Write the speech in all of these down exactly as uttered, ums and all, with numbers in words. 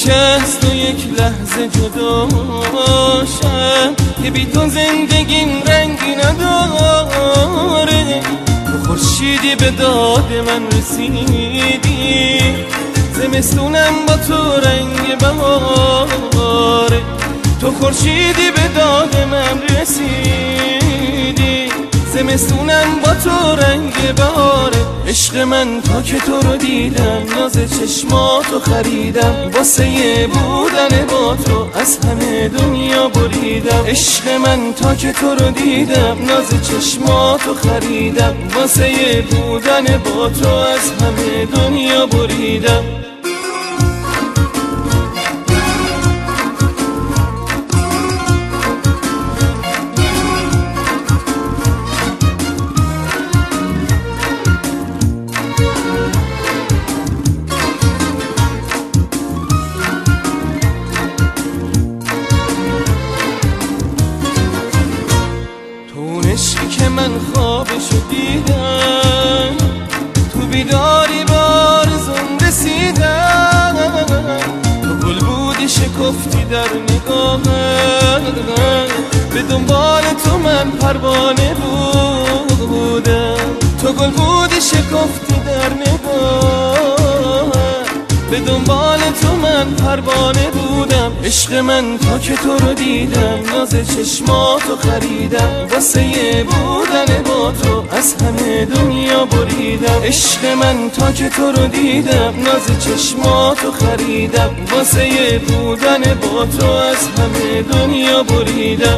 نمیشه از تو یک لحظه جداشم که بی تو زندگیم رنگی نداره. تو خورشیدی به داد من رسیدی، زمستونم با تو رنگ بهاره. تو خورشیدی به داد من رسیدی، زمستونم با تو رنگ بهاره. عشق من تا که تو رو دیدم ناز چشماتو خریدم، واسه بودن با تو از همه دنیا بریدم. عشق من تا که تو رو دیدم ناز چشماتو خریدم، واسه بودن با تو از همه دنیا بریدم. عشقی که من خوابشو دیدم، تو بیداری به آرزوم رسیدم. تو گل بودی شکفتی در نگاهم، به دنبال تو من پروانه بودم. تو گل بودی شکفتی در نگاهم، به دنبال تو من پروانه بودم. عشق من تا که تو رو دیدم ناز چشماتو خریدم، واسه بودن با تو از همه دنیا بریدم. عشق من تا که تو رو دیدم ناز چشماتو خریدم، واسه بودن با تو از همه دنیا بریدم.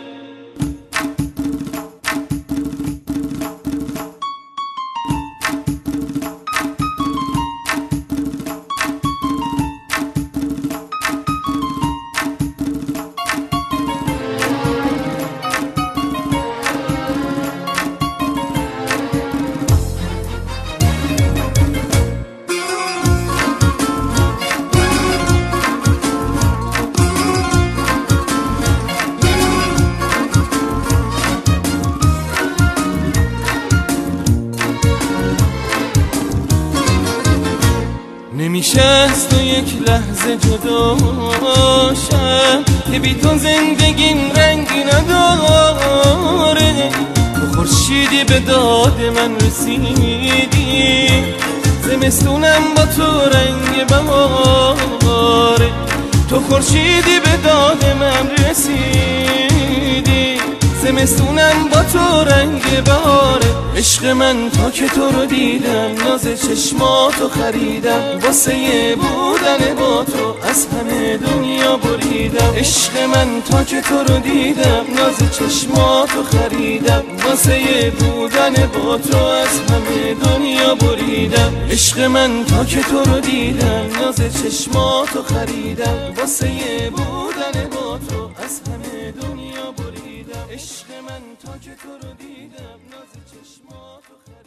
نمیشه از تو یک لحظه جداشم که بی تو زندگیم رنگی نداره. تو خورشیدی به داد من رسیدی، زمستونم با تو رنگ بهاره. تو خورشیدی به داد من رسیدی، زمستونم با تو رنگ بهاره. عشق من تا که تو رو دیدم ناز چشماتو خریدم، واسه بودن با تو از همه دنیا بریدم. عشق من تا که تو رو دیدم ناز چشماتو خریدم، واسه بودن با تو از همه دنیا بریدم. عشق من تا که تو رو دیدم ناز چشماتو خریدم، واسه بودن با تو از همه دنیا بریدم. عشق من تا که تو رو دیدم ناز چشماتو خریدم.